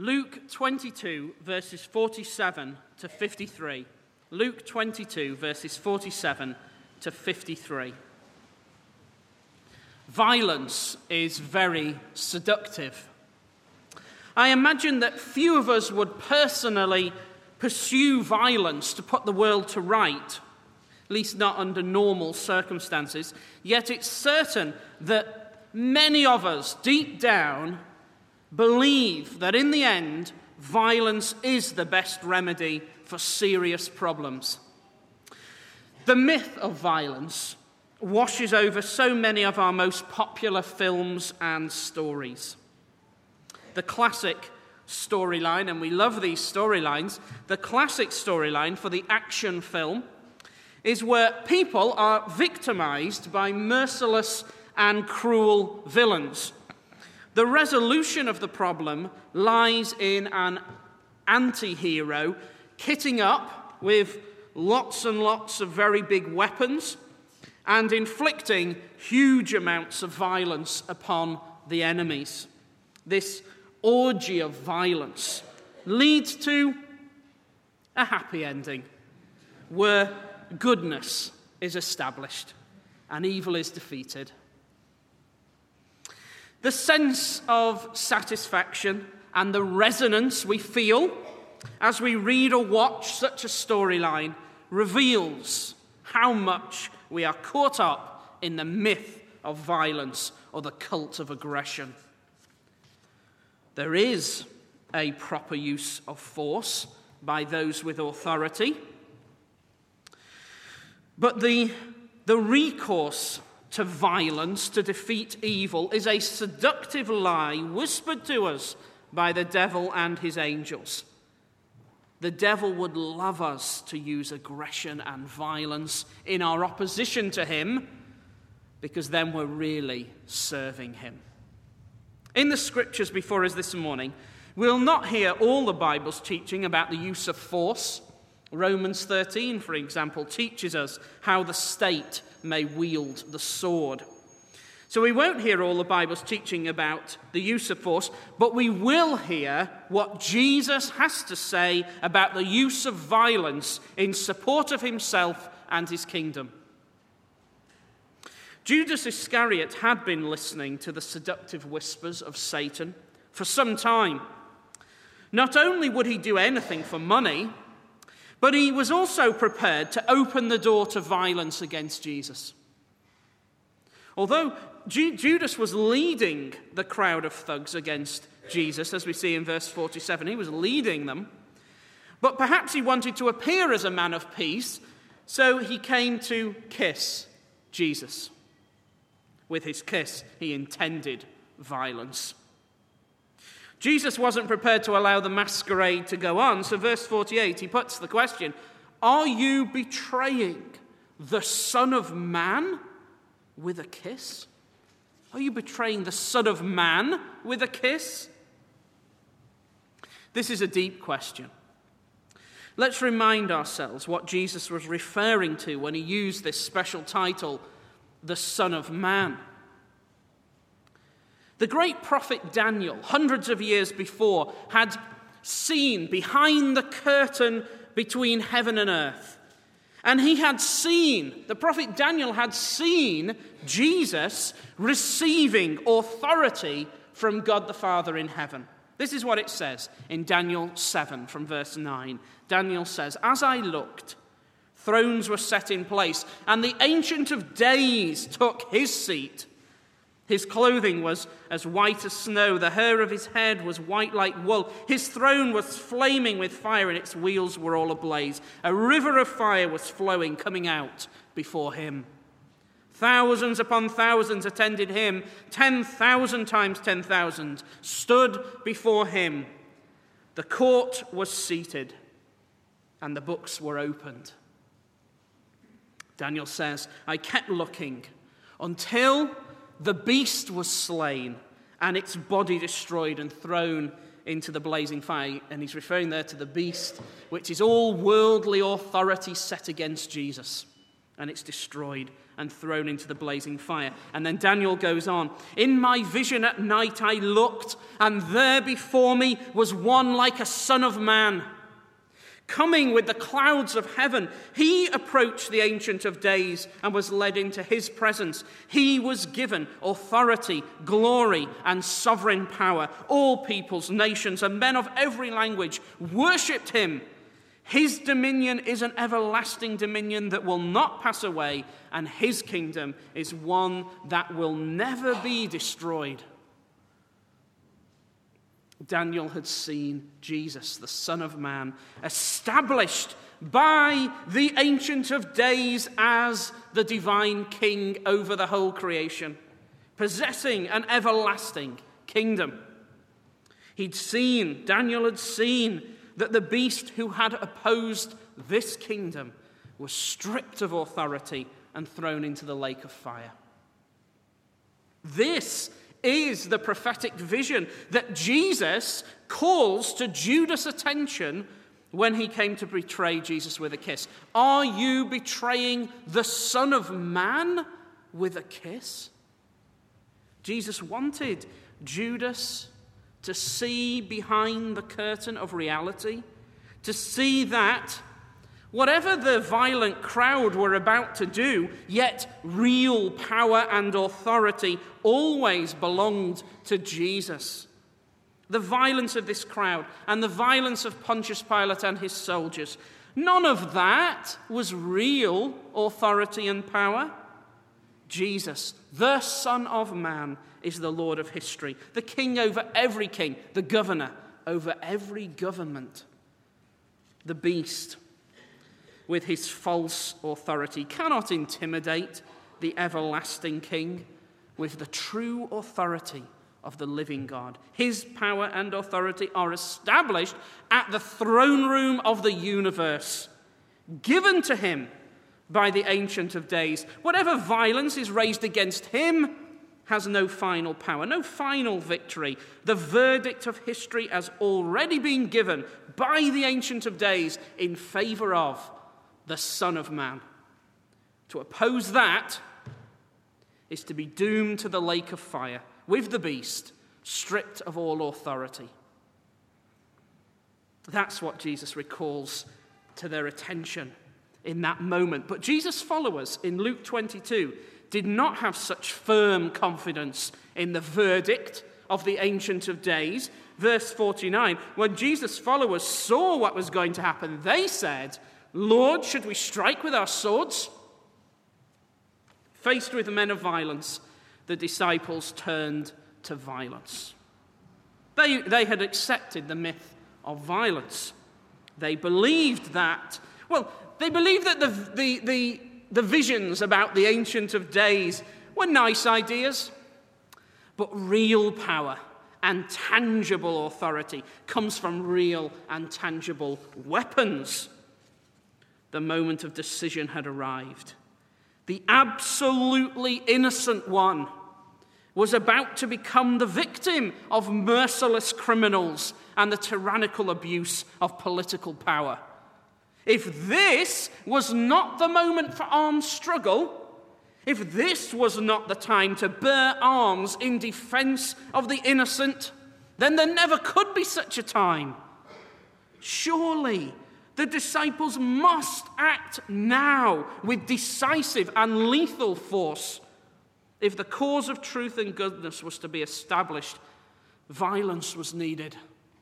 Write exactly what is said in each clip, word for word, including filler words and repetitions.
Luke twenty-two, verses forty-seven to fifty-three. Luke twenty-two, verses forty-seven to fifty-three. Violence is very seductive. I imagine that few of us would personally pursue violence to put the world to right, at least not under normal circumstances. Yet it's certain that many of us, deep down, believe that in the end, violence is the best remedy for serious problems. The myth of violence washes over so many of our most popular films and stories. The classic storyline, and we love these storylines, the classic storyline for the action film is where people are victimized by merciless and cruel villains. The resolution of the problem lies in an anti-hero kitting up with lots and lots of very big weapons and inflicting huge amounts of violence upon the enemies. This orgy of violence leads to a happy ending where goodness is established and evil is defeated. The sense of satisfaction and the resonance we feel as we read or watch such a storyline reveals how much we are caught up in the myth of violence or the cult of aggression. There is a proper use of force by those with authority, but the, the recourse to violence to defeat evil is a seductive lie whispered to us by the devil and his angels. The devil would love us to use aggression and violence in our opposition to him, because then we're really serving him. In the scriptures before us this morning, we'll not hear all the Bible's teaching about the use of force. Romans thirteen, for example, teaches us how the state may wield the sword. So we won't hear all the Bible's teaching about the use of force, but we will hear what Jesus has to say about the use of violence in support of himself and his kingdom. Judas Iscariot had been listening to the seductive whispers of Satan for some time. Not only would he do anything for money, but he was also prepared to open the door to violence against Jesus. Although Ju- Judas was leading the crowd of thugs against Jesus, as we see in verse forty-seven, he was leading them, but perhaps he wanted to appear as a man of peace, so he came to kiss Jesus. With his kiss, he intended violence. Jesus wasn't prepared to allow the masquerade to go on, so verse forty-eight, he puts the question, are you betraying the Son of Man with a kiss? Are you betraying the Son of Man with a kiss? This is a deep question. Let's remind ourselves what Jesus was referring to when he used this special title, the Son of Man. The great prophet Daniel, hundreds of years before, had seen behind the curtain between heaven and earth. And he had seen, the prophet Daniel had seen Jesus receiving authority from God the Father in heaven. This is what it says in Daniel seven from verse nine. Daniel says, as I looked, thrones were set in place, and the Ancient of Days took his seat. His clothing was as white as snow. The hair of his head was white like wool. His throne was flaming with fire, and its wheels were all ablaze. A river of fire was flowing, coming out before him. Thousands upon thousands attended him. Ten thousand times ten thousand stood before him. The court was seated, and the books were opened. Daniel says, I kept looking until the beast was slain and its body destroyed and thrown into the blazing fire. And he's referring there to the beast, which is all worldly authority set against Jesus. And it's destroyed and thrown into the blazing fire. And then Daniel goes on, in my vision at night I looked, and there before me was one like a son of man, coming with the clouds of heaven. He approached the Ancient of Days and was led into his presence. He was given authority, glory, and sovereign power. All peoples, nations, and men of every language worshipped him. His dominion is an everlasting dominion that will not pass away, and his kingdom is one that will never be destroyed. Daniel had seen Jesus, the Son of Man, established by the Ancient of Days as the divine king over the whole creation, possessing an everlasting kingdom. He'd seen, Daniel had seen, that the beast who had opposed this kingdom was stripped of authority and thrown into the lake of fire. This is the prophetic vision that Jesus calls to Judas' attention when he came to betray Jesus with a kiss. Are you betraying the Son of Man with a kiss? Jesus wanted Judas to see behind the curtain of reality, to see that whatever the violent crowd were about to do, yet real power and authority always belonged to Jesus. The violence of this crowd and the violence of Pontius Pilate and his soldiers, none of that was real authority and power. Jesus, the Son of Man, is the Lord of history, the king over every king, the governor over every government. The beast, with his false authority, cannot intimidate the everlasting king with the true authority of the living God. His power and authority are established at the throne room of the universe, given to him by the Ancient of Days. Whatever violence is raised against him has no final power, no final victory. The verdict of history has already been given by the Ancient of Days in favor of the Son of Man. To oppose that is to be doomed to the lake of fire with the beast, stripped of all authority. That's what Jesus recalls to their attention in that moment. But Jesus' followers in Luke twenty-two did not have such firm confidence in the verdict of the Ancient of Days. Verse forty-nine, when Jesus' followers saw what was going to happen, they said, Lord, should we strike with our swords? Faced with men of violence, the disciples turned to violence. They, they had accepted the myth of violence. They believed that, well, they believed that the, the, the, the visions about the Ancient of Days were nice ideas, but real power and tangible authority comes from real and tangible weapons. The moment of decision had arrived. The absolutely innocent one was about to become the victim of merciless criminals and the tyrannical abuse of political power. If this was not the moment for armed struggle, if this was not the time to bear arms in defense of the innocent, then there never could be such a time. Surely the disciples must act now with decisive and lethal force. If the cause of truth and goodness was to be established, violence was needed.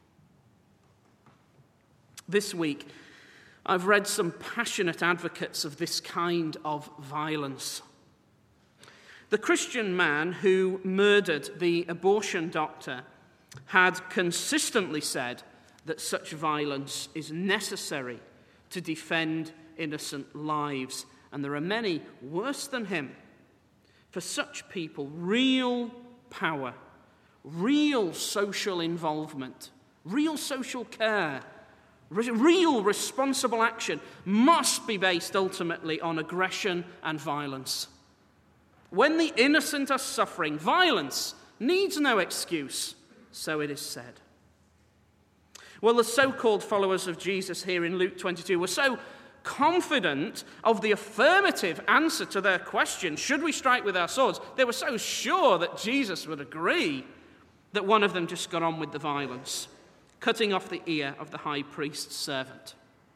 This week, I've read some passionate advocates of this kind of violence. The Christian man who murdered the abortion doctor had consistently said that such violence is necessary to defend innocent lives. And there are many worse than him. For such people, real power, real social involvement, real social care, real responsible action must be based ultimately on aggression and violence. When the innocent are suffering, violence needs no excuse, so it is said. Well, the so-called followers of Jesus here in Luke twenty-two were so confident of the affirmative answer to their question, should we strike with our swords? They were so sure that Jesus would agree that one of them just got on with the violence, cutting off the ear of the high priest's servant.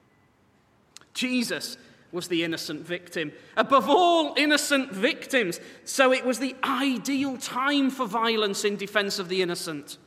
Jesus was the innocent victim, above all innocent victims, so it was the ideal time for violence in defense of the innocent.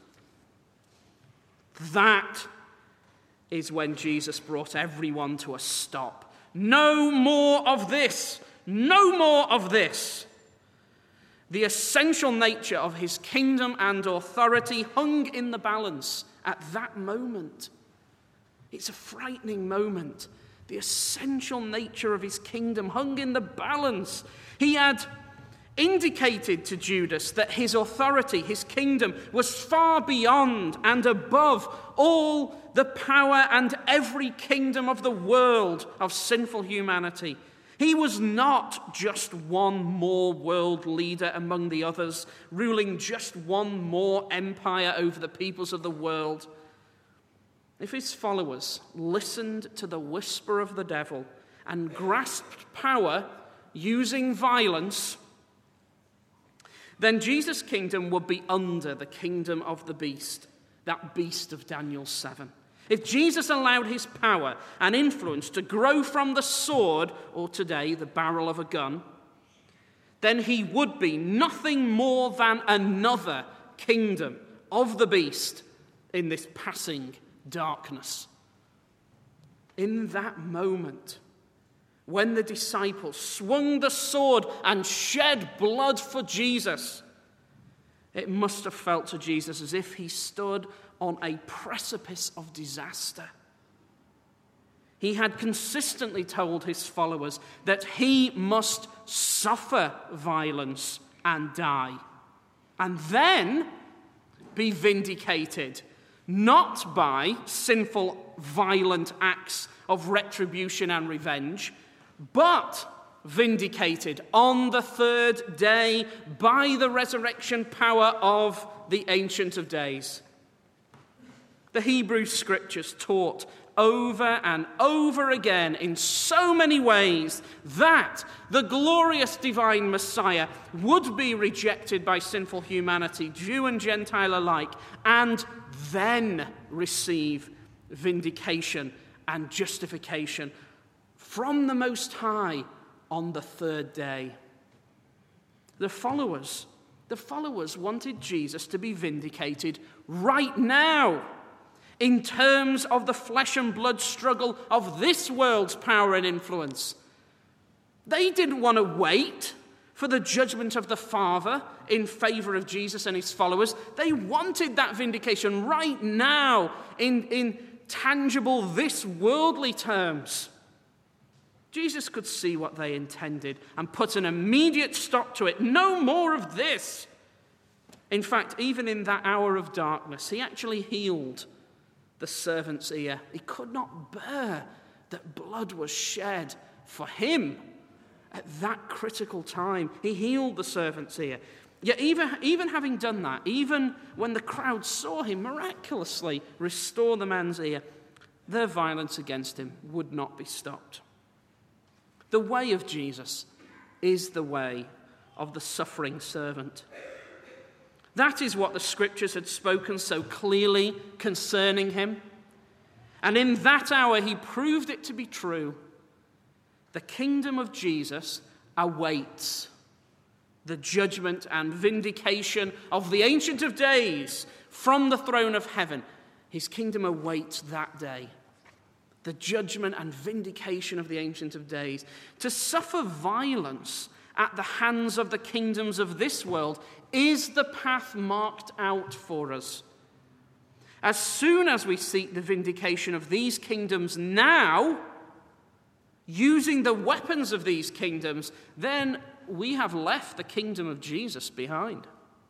That is when Jesus brought everyone to a stop. No more of this. No more of this. The essential nature of his kingdom and authority hung in the balance at that moment. It's a frightening moment. The essential nature of his kingdom hung in the balance. He had indicated to Judas that his authority, his kingdom, was far beyond and above all the power and every kingdom of the world of sinful humanity. He was not just one more world leader among the others, ruling just one more empire over the peoples of the world. If his followers listened to the whisper of the devil and grasped power using violence, then Jesus' kingdom would be under the kingdom of the beast, that beast of Daniel seven. If Jesus allowed his power and influence to grow from the sword, or today the barrel of a gun, then he would be nothing more than another kingdom of the beast in this passing darkness. In that moment, when the disciples swung the sword and shed blood for Jesus, it must have felt to Jesus as if he stood on a precipice of disaster. He had consistently told his followers that he must suffer violence and die, and then be vindicated, not by sinful, violent acts of retribution and revenge, but vindicated on the third day by the resurrection power of the Ancient of Days. The Hebrew Scriptures taught over and over again in so many ways that the glorious divine Messiah would be rejected by sinful humanity, Jew and Gentile alike, and then receive vindication and justification from the Most High on the third day. The followers, the followers wanted Jesus to be vindicated right now, in terms of the flesh and blood struggle of this world's power and influence. They didn't want to wait for the judgment of the Father in favor of Jesus and his followers. They wanted that vindication right now in, in tangible, this worldly terms. Jesus could see what they intended and put an immediate stop to it. No more of this. In fact, even in that hour of darkness, he actually healed the servant's ear. He could not bear that blood was shed for him at that critical time. He healed the servant's ear. Yet even, even having done that, even when the crowd saw him miraculously restore the man's ear, their violence against him would not be stopped. The way of Jesus is the way of the suffering servant. That is what the Scriptures had spoken so clearly concerning him. And in that hour, he proved it to be true. The kingdom of Jesus awaits the judgment and vindication of the Ancient of Days from the throne of heaven. His kingdom awaits that day. The judgment and vindication of the Ancient of Days. To suffer violence at the hands of the kingdoms of this world is the path marked out for us. As soon as we seek the vindication of these kingdoms now, using the weapons of these kingdoms, then we have left the kingdom of Jesus behind.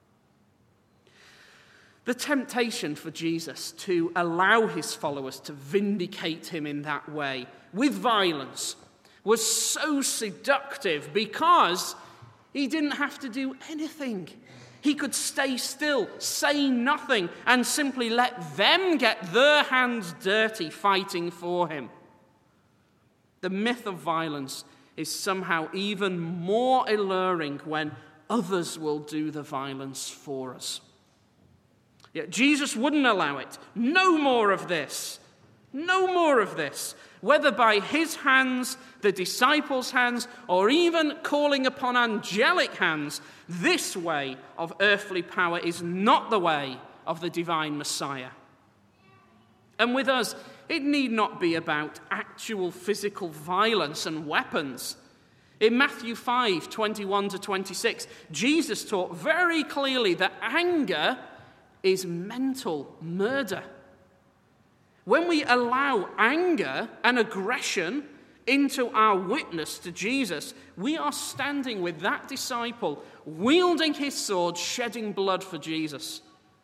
The temptation for Jesus to allow his followers to vindicate him in that way, with violence, was so seductive because he didn't have to do anything. He could stay still, say nothing, and simply let them get their hands dirty fighting for him. The myth of violence is somehow even more alluring when others will do the violence for us. Yet Jesus wouldn't allow it. No more of this. No more of this. Whether by his hands, the disciples' hands, or even calling upon angelic hands, this way of earthly power is not the way of the divine Messiah. And with us, it need not be about actual physical violence and weapons. In Matthew five, twenty-one to twenty-six, Jesus taught very clearly that anger is mental murder. When we allow anger and aggression into our witness to Jesus, we are standing with that disciple, wielding his sword, shedding blood for Jesus.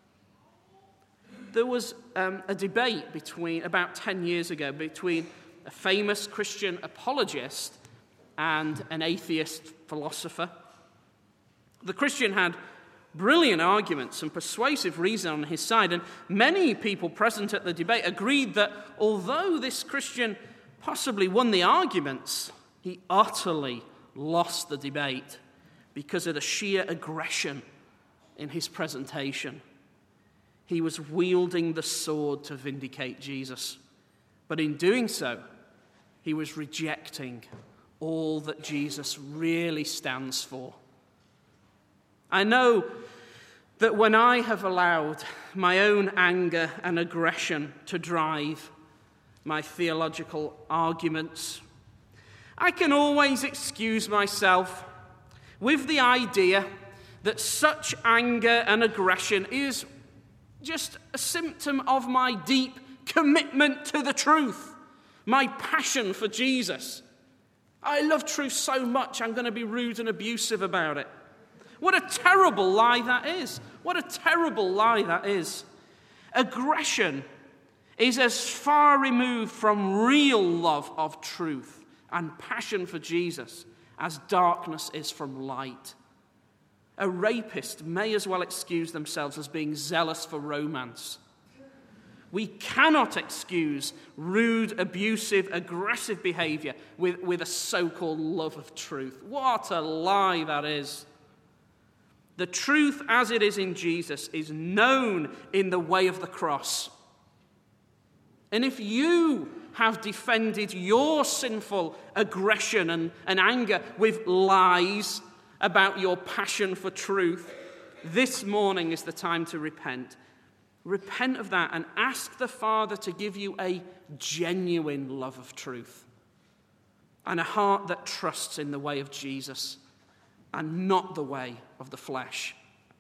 There was um, a debate between about ten years ago between a famous Christian apologist and an atheist philosopher. The Christian had brilliant arguments and persuasive reason on his side, and many people present at the debate agreed that although this Christian possibly won the arguments, he utterly lost the debate because of the sheer aggression in his presentation. He was wielding the sword to vindicate Jesus, but in doing so, he was rejecting all that Jesus really stands for. I know that when I have allowed my own anger and aggression to drive my theological arguments, I can always excuse myself with the idea that such anger and aggression is just a symptom of my deep commitment to the truth, my passion for Jesus. I love truth so much, I'm going to be rude and abusive about it. What a terrible lie that is. What a terrible lie that is. Aggression is as far removed from real love of truth and passion for Jesus as darkness is from light. A rapist may as well excuse themselves as being zealous for romance. We cannot excuse rude, abusive, aggressive behavior with, with a so-called love of truth. What a lie that is. The truth as it is in Jesus is known in the way of the cross. And if you have defended your sinful aggression and, and anger with lies about your passion for truth, this morning is the time to repent. Repent of that and ask the Father to give you a genuine love of truth and a heart that trusts in the way of Jesus and not the way of the flesh.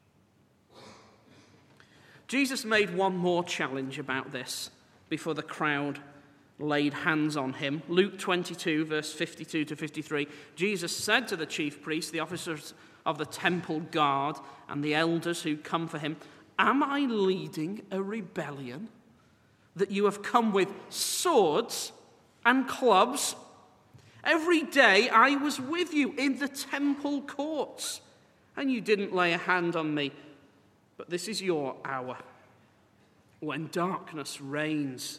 Jesus made one more challenge about this before the crowd laid hands on him. Luke twenty-two, verse fifty-two to fifty-three, Jesus said to the chief priests, the officers of the temple guard, and the elders who come for him, "Am I leading a rebellion that you have come with swords and clubs? Every day I was with you in the temple courts, and you didn't lay a hand on me. But this is your hour, when darkness reigns."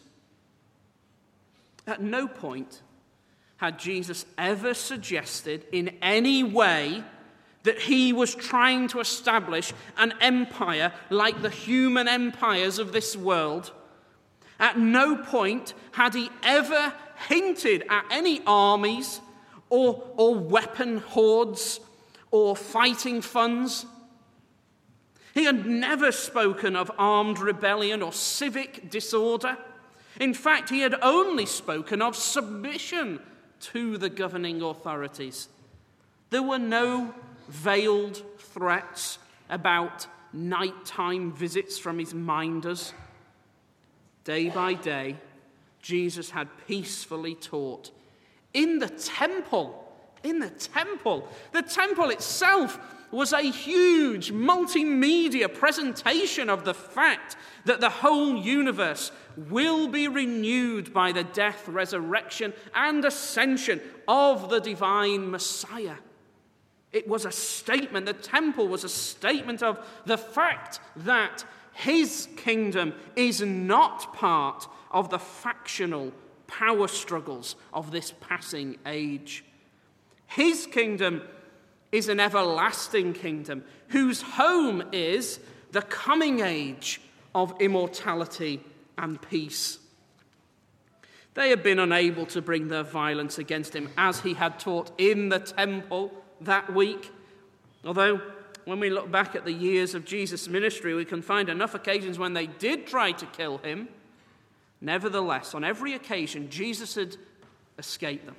At no point had Jesus ever suggested in any way that he was trying to establish an empire like the human empires of this world. At no point had he ever hinted at any armies or, or weapon hordes or fighting funds. He had never spoken of armed rebellion or civic disorder. In fact, he had only spoken of submission to the governing authorities. There were no veiled threats about nighttime visits from his minders. Day by day, Jesus had peacefully taught in the temple. In the temple. The temple itself was a huge multimedia presentation of the fact that the whole universe will be renewed by the death, resurrection, and ascension of the divine Messiah. It was a statement, the temple was a statement of the fact that his kingdom is not part of the factional power struggles of this passing age. His kingdom is an everlasting kingdom whose home is the coming age of immortality and peace. They had been unable to bring their violence against him as he had taught in the temple that week. Although, when we look back at the years of Jesus' ministry, we can find enough occasions when they did try to kill him. Nevertheless, on every occasion, Jesus had escaped them.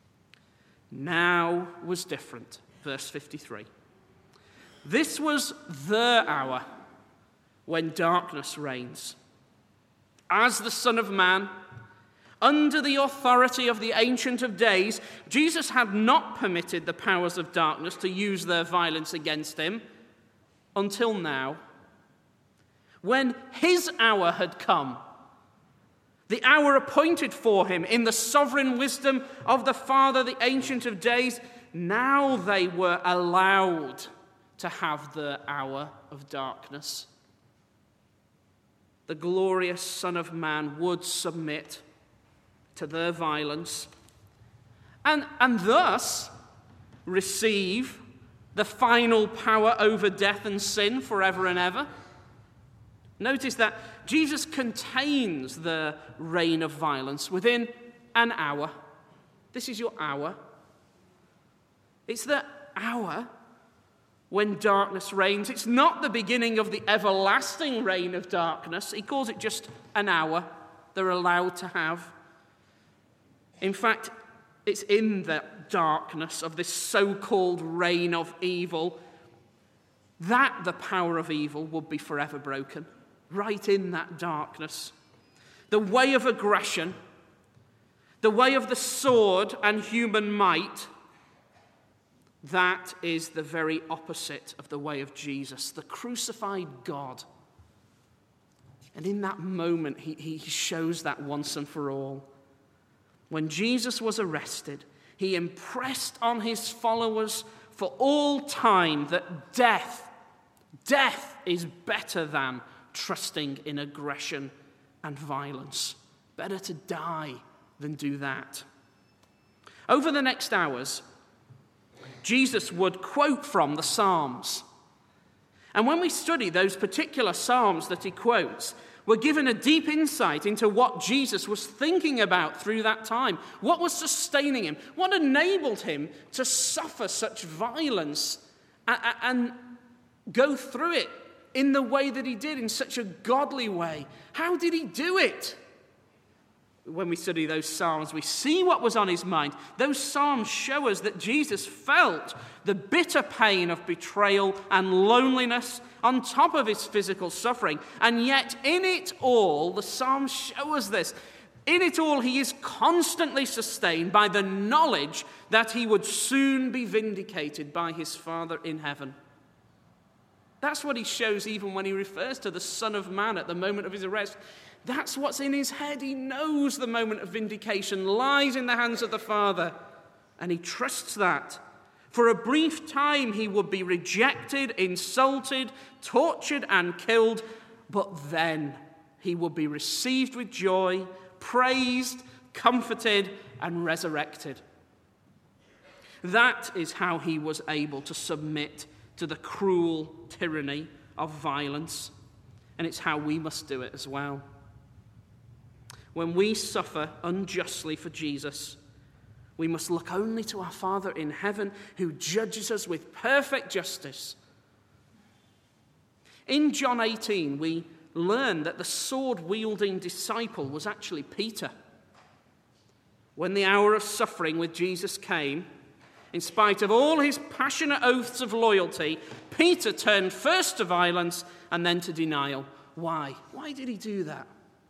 Now was different. Verse fifty-three. This was the hour when darkness reigns. As the Son of Man, under the authority of the Ancient of Days, Jesus had not permitted the powers of darkness to use their violence against him until now. When his hour had come, the hour appointed for him in the sovereign wisdom of the Father, the Ancient of Days, now they were allowed to have the hour of darkness. The glorious Son of Man would submit to their violence and, and thus receive the final power over death and sin forever and ever. Notice that Jesus contains the reign of violence within an hour. This is your hour. It's the hour when darkness reigns. It's not the beginning of the everlasting reign of darkness. He calls it just an hour they're allowed to have. In fact, it's in the darkness of this so-called reign of evil that the power of evil would be forever broken. Right in that darkness. The way of aggression, the way of the sword and human might, that is the very opposite of the way of Jesus, the crucified God. And in that moment, he, he shows that once and for all. When Jesus was arrested, he impressed on his followers for all time that death, death is better than trusting in aggression and violence. Better to die than do that. Over the next hours, Jesus would quote from the Psalms. And when we study those particular Psalms that he quotes, we're given a deep insight into what Jesus was thinking about through that time. What was sustaining him? What enabled him to suffer such violence and, and go through it in the way that he did, in such a godly way? How did he do it? When we study those Psalms, we see what was on his mind. Those Psalms show us that Jesus felt the bitter pain of betrayal and loneliness on top of his physical suffering. And yet in it all, the Psalms show us this. In it all, he is constantly sustained by the knowledge that he would soon be vindicated by his Father in heaven. That's what he shows even when he refers to the Son of Man at the moment of his arrest. That's what's in his head. He knows the moment of vindication lies in the hands of the Father, and he trusts that. For a brief time he would be rejected, insulted, tortured, and killed, but then he would be received with joy, praised, comforted, and resurrected. That is how he was able to submit to the cruel tyranny of violence, and it's how we must do it as well. When we suffer unjustly for Jesus, we must look only to our Father in heaven, who judges us with perfect justice. In John eighteen, we learn that the sword-wielding disciple was actually Peter. When the hour of suffering with Jesus came, in spite of all his passionate oaths of loyalty, Peter turned first to violence and then to denial. Why? Why did he do that?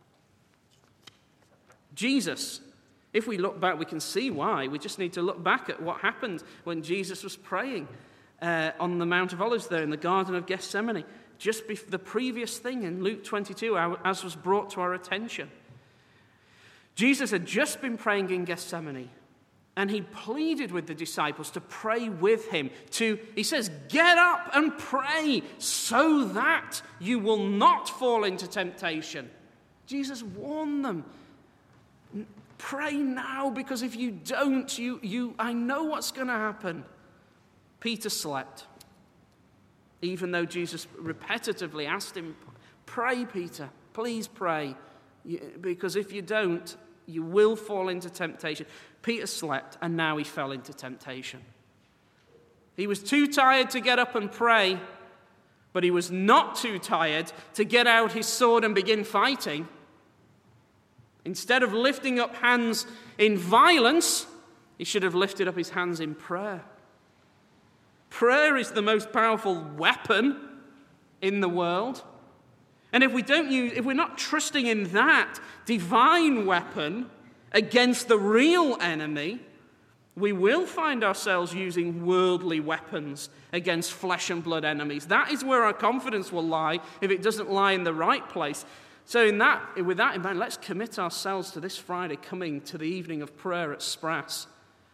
Jesus, if we look back, we can see why. We just need to look back at what happened when Jesus was praying uh, on the Mount of Olives there in the Garden of Gethsemane. Just before the previous thing in Luke twenty-two, as was brought to our attention. Jesus had just been praying in Gethsemane, and he pleaded with the disciples to pray with him. To, he says, get up and pray so that you will not fall into temptation. Jesus warned them. Pray now, because if you don't, you, you, I know what's going to happen. Peter slept, even though Jesus repetitively asked him, pray, Peter, please pray, because if you don't, you will fall into temptation. Peter slept, and now he fell into temptation. He was too tired to get up and pray, but he was not too tired to get out his sword and begin fighting. Instead of lifting up hands in violence, he should have lifted up his hands in prayer. Prayer is the most powerful weapon in the world. And if we don't use, if we're not trusting in that divine weapon against the real enemy, we will find ourselves using worldly weapons against flesh and blood enemies. That is where our confidence will lie if it doesn't lie in the right place. So in that, with that in mind, let's commit ourselves to this Friday coming to the evening of prayer at Sprass.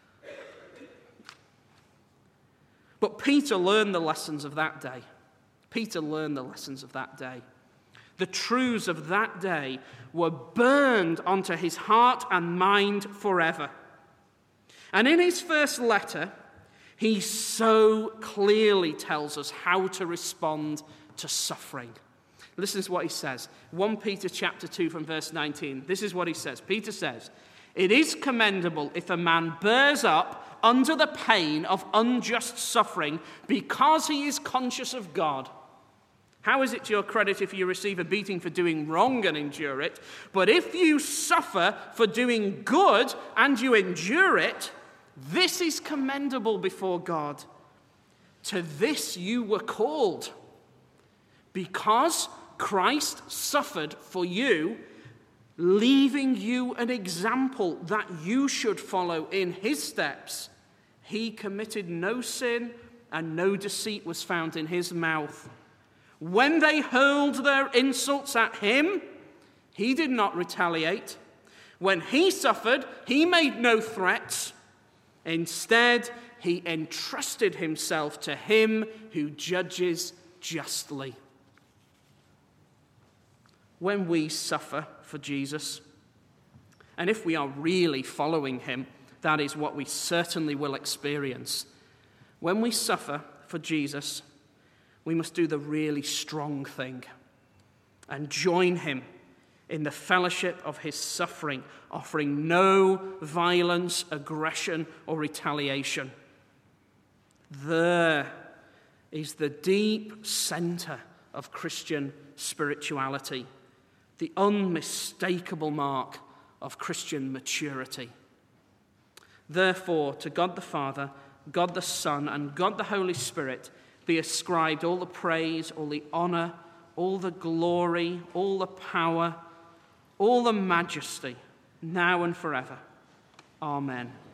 But Peter learned the lessons of that day. Peter learned the lessons of that day. The truths of that day were burned onto his heart and mind forever. And in his first letter, he so clearly tells us how to respond to suffering. Listen to what he says. First Peter chapter two from verse nineteen. This is what he says. Peter says, "It is commendable if a man bears up under the pain of unjust suffering because he is conscious of God. How is it to your credit if you receive a beating for doing wrong and endure it? But if you suffer for doing good and you endure it, this is commendable before God. To this you were called, because Christ suffered for you, leaving you an example that you should follow in his steps. He committed no sin, and no deceit was found in his mouth. When they hurled their insults at him, he did not retaliate. When he suffered, he made no threats. Instead, he entrusted himself to him who judges justly." When we suffer for Jesus, and if we are really following him, that is what we certainly will experience. When we suffer for Jesus, we must do the really strong thing and join him in the fellowship of his suffering, offering no violence, aggression, or retaliation. There is the deep center of Christian spirituality, the unmistakable mark of Christian maturity. Therefore, to God the Father, God the Son, and God the Holy Spirit be ascribed all the praise, all the honor, all the glory, all the power, all the majesty, now and forever. Amen.